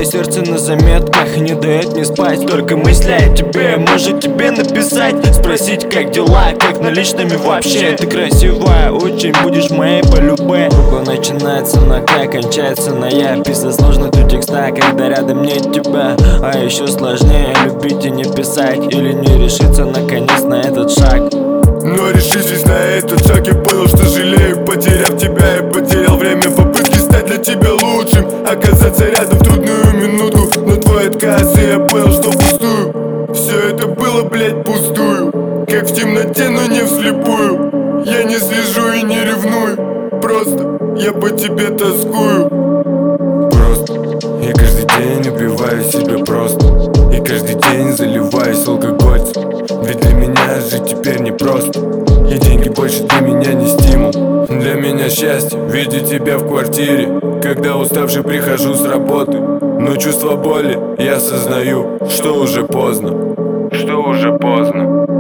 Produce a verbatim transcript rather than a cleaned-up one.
сердце на заметках не дает мне спать. Только мысли о тебе, может тебе написать, спросить, как дела, как наличными вообще. Ты красивая, очень будешь моей по любэ. Буква начинается на К, кончается на Я. Писать сложно тут текста, когда рядом нет тебя. А еще сложнее любить и не писать, или не решиться наконец на этот шаг. Но решившись на этот шаг, я понял, что жалею, потеряв тебя. Я потерял время в попытке стать для тебя лучшим, оказаться рядом в трудную минуту. Но твой отказ, и я понял, что пустую. Все это было, блять, пустую, как в темноте, но не вслепую. Я не слежу и не ревную, просто я по тебе тоскую. Просто я каждый день убиваю себя просто, и каждый день заливаюсь алкогольцем. Ведь для меня жить теперь непросто, и деньги больше для меня не стимул. Для меня счастье видеть тебя в квартире, когда уставший прихожу с работы. Но чувство боли я осознаю, что уже поздно, что уже поздно.